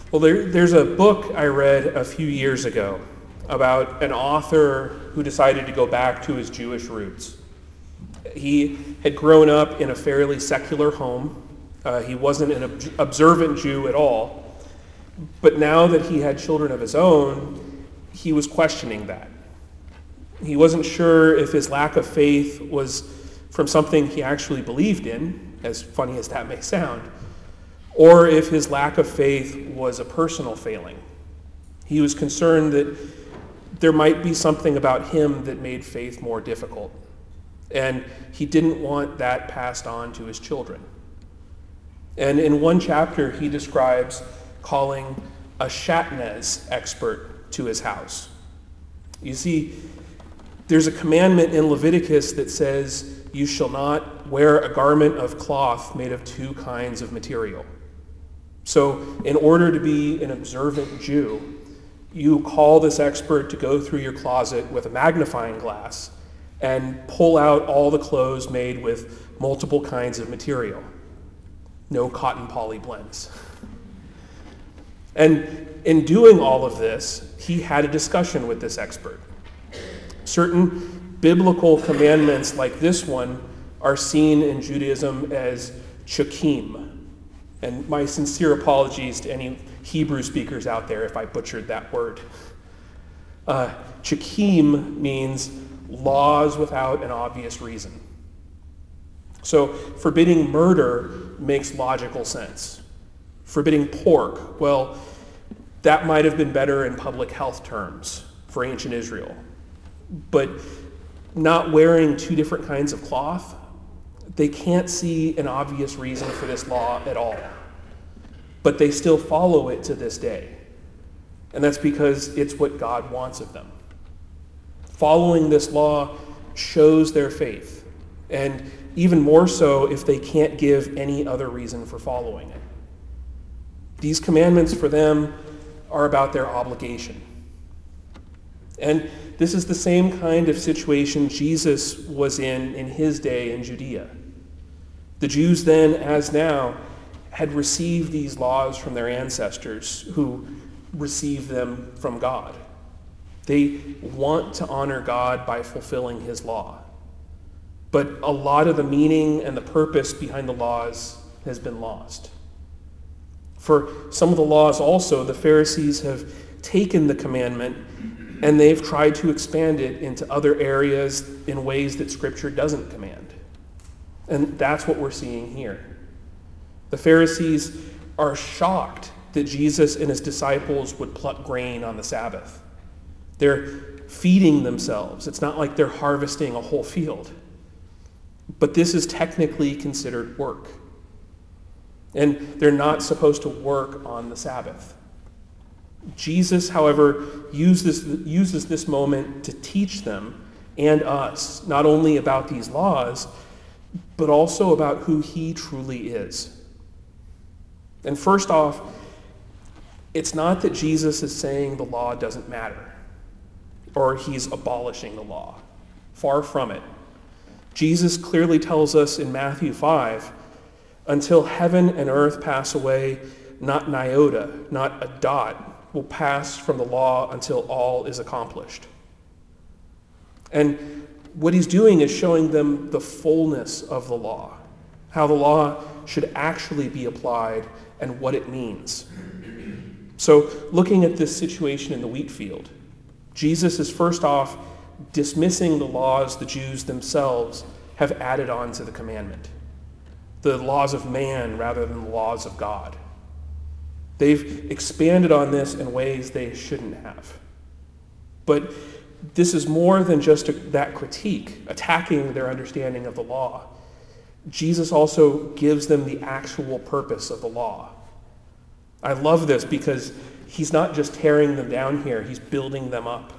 Well, there's a book I read a few years ago about an author who decided to go back to his Jewish roots. He had grown up in a fairly secular home. He wasn't an observant Jew at all. But now that he had children of his own, he was questioning that. He wasn't sure if his lack of faith was from something he actually believed in, as funny as that may sound, or if his lack of faith was a personal failing. He was concerned that there might be something about him that made faith more difficult, and he didn't want that passed on to his children. And in one chapter, he describes calling a Shatnez expert to his house. You see, there's a commandment in Leviticus that says you shall not wear a garment of cloth made of two kinds of material. So in order to be an observant Jew, you call this expert to go through your closet with a magnifying glass and pull out all the clothes made with multiple kinds of material. No cotton poly blends. And in doing all of this, he had a discussion with this expert. Certain biblical commandments like this one are seen in Judaism as chukim. And my sincere apologies to any Hebrew speakers out there if I butchered that word. Chukim means laws without an obvious reason. So forbidding murder makes logical sense. Forbidding pork, well, that might have been better in public health terms for ancient Israel. But not wearing two different kinds of cloth, they can't see an obvious reason for this law at all. But they still follow it to this day. And that's because it's what God wants of them. Following this law shows their faith, and even more so if they can't give any other reason for following it. These commandments for them are about their obligation. And this is the same kind of situation Jesus was in his day in Judea. The Jews then, as now, had received these laws from their ancestors who received them from God. They want to honor God by fulfilling his law. But a lot of the meaning and the purpose behind the laws has been lost. For some of the laws also, the Pharisees have taken the commandment and they've tried to expand it into other areas in ways that Scripture doesn't command. And that's what we're seeing here. The Pharisees are shocked that Jesus and his disciples would pluck grain on the Sabbath. They're feeding themselves. It's not like they're harvesting a whole field. But this is technically considered work. And they're not supposed to work on the Sabbath. Jesus, however, uses this moment to teach them and us not only about these laws, but also about who he truly is. And first off, it's not that Jesus is saying the law doesn't matter, or he's abolishing the law. Far from it. Jesus clearly tells us in Matthew 5, until heaven and earth pass away, not an iota, not a dot, will pass from the law until all is accomplished. And what he's doing is showing them the fullness of the law, how the law should actually be applied and what it means. So looking at this situation in the wheat field, Jesus is first off dismissing the laws the Jews themselves have added on to the commandment, the laws of man rather than the laws of God. They've expanded on this in ways they shouldn't have. But this is more than just that critique, attacking their understanding of the law. Jesus also gives them the actual purpose of the law. I love this because he's not just tearing them down here, he's building them up.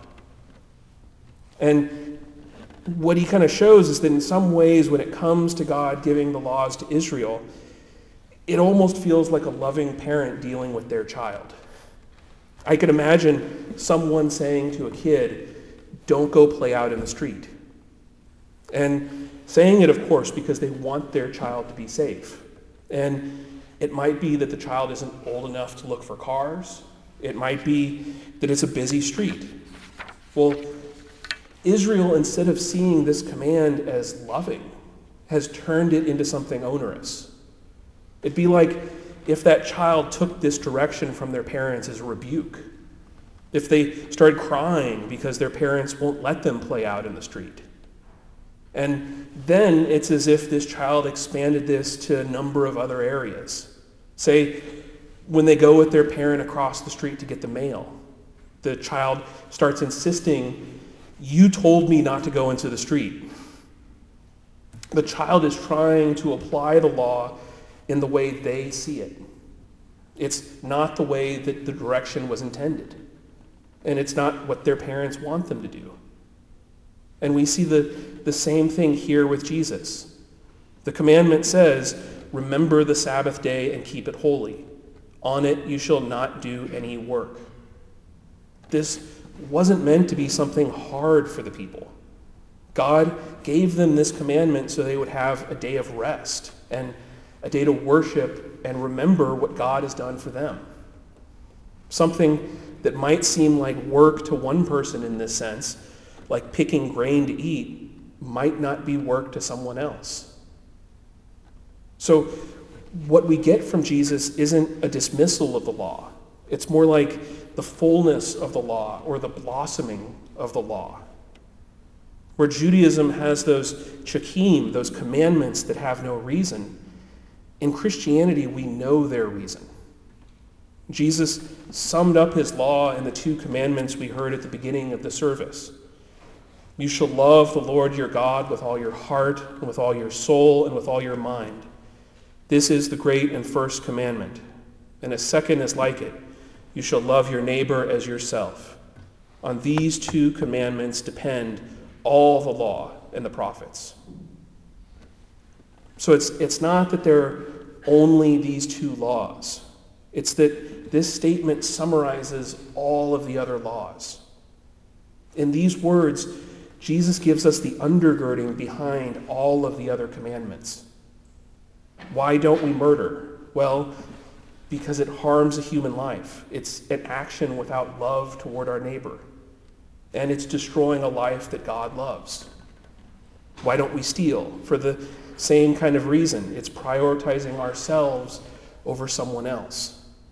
And what he kind of shows is that in some ways when it comes to God giving the laws to Israel, it almost feels like a loving parent dealing with their child. I can imagine someone saying to a kid, don't go play out in the street. And saying it, of course, because they want their child to be safe. And It might be that the child isn't old enough to look for cars. It might be that it's a busy street. Well, Israel, instead of seeing this command as loving, has turned it into something onerous. It'd be like if that child took this direction from their parents as a rebuke. If they started crying because their parents won't let them play out in the street. And then it's as if this child expanded this to a number of other areas. Say, when they go with their parent across the street to get the mail, the child starts insisting, "You told me not to go into the street." The child is trying to apply the law in the way they see it. It's not the way that the direction was intended. And it's not what their parents want them to do. And we see the same thing here with Jesus. The commandment says, "Remember the Sabbath day and keep it holy. On it you shall not do any work." This wasn't meant to be something hard for the people. God gave them this commandment so they would have a day of rest and a day to worship and remember what God has done for them. Something that might seem like work to one person in this sense, like picking grain to eat, might not be work to someone else. So what we get from Jesus isn't a dismissal of the law. It's more like the fullness of the law or the blossoming of the law. Where Judaism has those chakim, those commandments that have no reason, in Christianity we know their reason. Jesus summed up his law in the two commandments we heard at the beginning of the service. You shall love the Lord your God with all your heart and with all your soul and with all your mind. This is the great and first commandment. And a second is like it. You shall love your neighbor as yourself. On these two commandments depend all the law and the prophets. So it's not that there are only these two laws. It's that this statement summarizes all of the other laws. In these words, Jesus gives us the undergirding behind all of the other commandments. Why don't we murder? Well, because it harms a human life. It's an action without love toward our neighbor. And it's destroying a life that God loves. Why don't we steal? For the same kind of reason. It's prioritizing ourselves over someone else.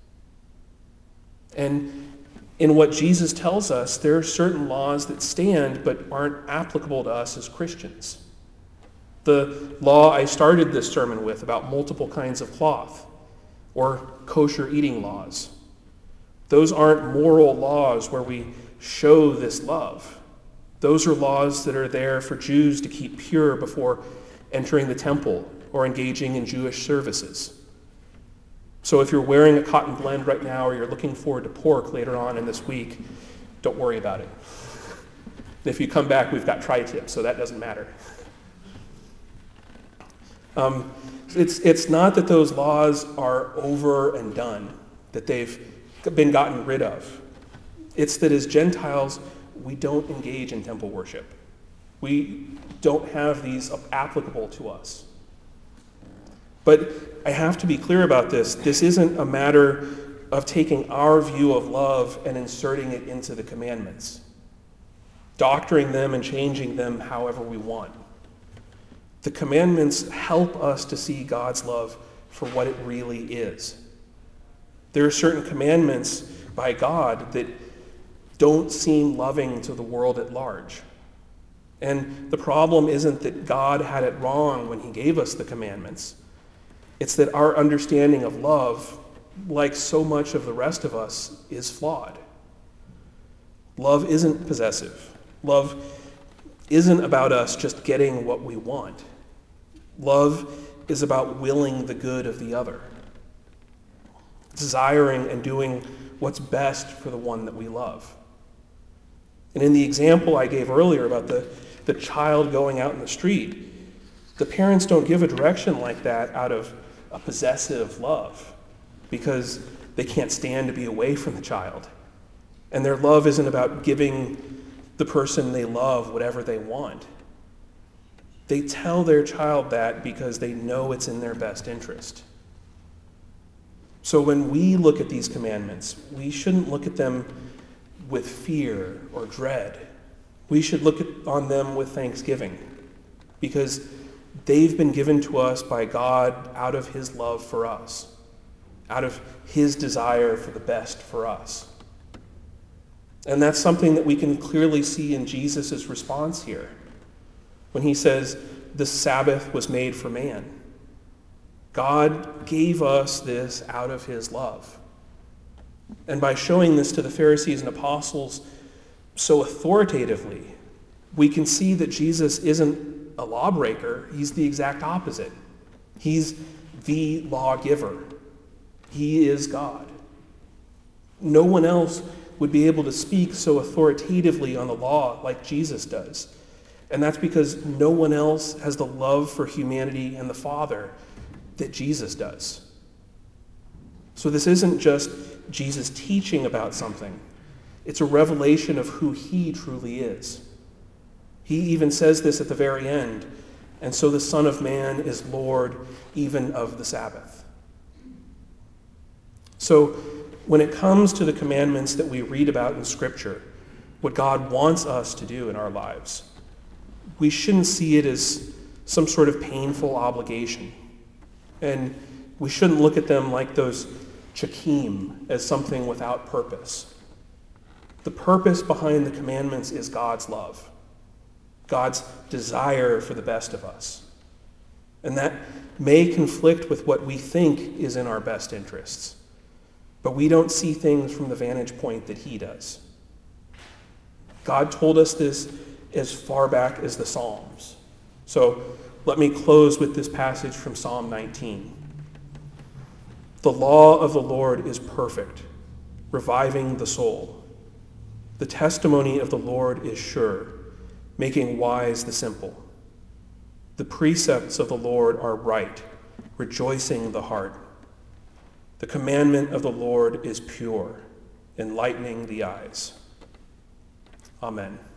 And in what Jesus tells us, there are certain laws that stand but aren't applicable to us as Christians. The law I started this sermon with about multiple kinds of cloth, or kosher eating laws. Those aren't moral laws where we show this love. Those are laws that are there for Jews to keep pure before entering the temple or engaging in Jewish services. So if you're wearing a cotton blend right now or you're looking forward to pork later on in this week, don't worry about it. If you come back, we've got tri-tip, so that doesn't matter. It's not that those laws are over and done, that they've been gotten rid of. It's that as Gentiles, we don't engage in temple worship. We don't have these applicable to us. But I have to be clear about this. This isn't a matter of taking our view of love and inserting it into the commandments, doctoring them and changing them however we want. The commandments help us to see God's love for what it really is. There are certain commandments by God that don't seem loving to the world at large. And the problem isn't that God had it wrong when he gave us the commandments. It's that our understanding of love, like so much of the rest of us, is flawed. Love isn't possessive. Love isn't about us just getting what we want. Love is about willing the good of the other, desiring and doing what's best for the one that we love. And in the example I gave earlier about the child going out in the street, the parents don't give a direction like that out of a possessive love because they can't stand to be away from the child. And their love isn't about giving the person they love whatever they want. They tell their child that because they know it's in their best interest. So when we look at these commandments, we shouldn't look at them with fear or dread. We should look on them with thanksgiving, because they've been given to us by God out of his love for us, out of his desire for the best for us. And that's something that we can clearly see in Jesus' response here, when he says, the Sabbath was made for man. God gave us this out of his love. And by showing this to the Pharisees and apostles so authoritatively, we can see that Jesus isn't a lawbreaker. He's the exact opposite. He's the lawgiver. He is God. No one else would be able to speak so authoritatively on the law like Jesus does. And that's because no one else has the love for humanity and the Father that Jesus does. So this isn't just Jesus teaching about something. It's a revelation of who he truly is. He even says this at the very end, and so the Son of Man is Lord even of the Sabbath. So when it comes to the commandments that we read about in Scripture, what God wants us to do in our lives, we shouldn't see it as some sort of painful obligation. And we shouldn't look at them like those chakim, as something without purpose. The purpose behind the commandments is God's love, God's desire for the best of us. And that may conflict with what we think is in our best interests, but we don't see things from the vantage point that he does. God told us this as far back as the Psalms. So let me close with this passage from Psalm 19. The law of the Lord is perfect, reviving the soul. The testimony of the Lord is sure, making wise the simple. The precepts of the Lord are right, rejoicing the heart. The commandment of the Lord is pure, enlightening the eyes. Amen.